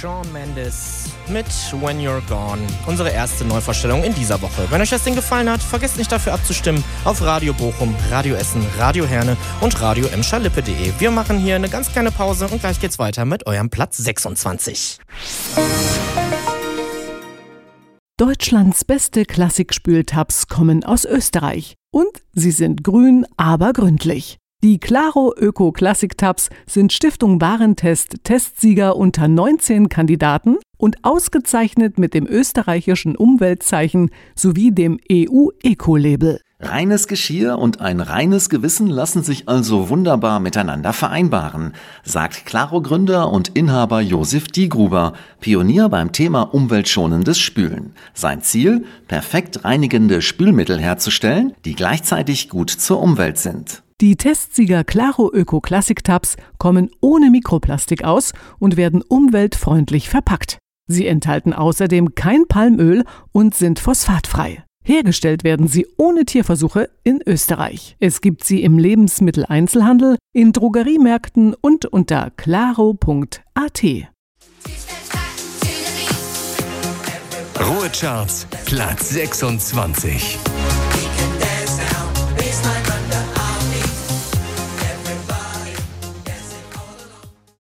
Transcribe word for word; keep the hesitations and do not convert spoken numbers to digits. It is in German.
Shawn Mendes mit When You're Gone. Unsere erste Neuvorstellung in dieser Woche. Wenn euch das Ding gefallen hat, vergesst nicht dafür abzustimmen auf Radio Bochum, Radio Essen, Radio Herne und Radio emscherlippe punkt de. Wir machen hier eine ganz kleine Pause und gleich geht's weiter mit eurem Platz sechsundzwanzig. Deutschlands beste Klassikspültabs kommen aus Österreich. Und sie sind grün, aber gründlich. Die Claro Öko Klassiktabs sind Stiftung Warentest Testsieger unter neunzehn Kandidaten und ausgezeichnet mit dem österreichischen Umweltzeichen sowie dem E U-Eco-Label. Reines Geschirr und ein reines Gewissen lassen sich also wunderbar miteinander vereinbaren, sagt Claro-Gründer und Inhaber Josef Diegruber, Pionier beim Thema umweltschonendes Spülen. Sein Ziel, perfekt reinigende Spülmittel herzustellen, die gleichzeitig gut zur Umwelt sind. Die Testsieger Claro Öko Klassiktabs kommen ohne Mikroplastik aus und werden umweltfreundlich verpackt. Sie enthalten außerdem kein Palmöl und sind phosphatfrei. Hergestellt werden sie ohne Tierversuche in Österreich. Es gibt sie im Lebensmitteleinzelhandel, in Drogeriemärkten und unter claro punkt a t. Ruhecharts Platz sechsundzwanzig.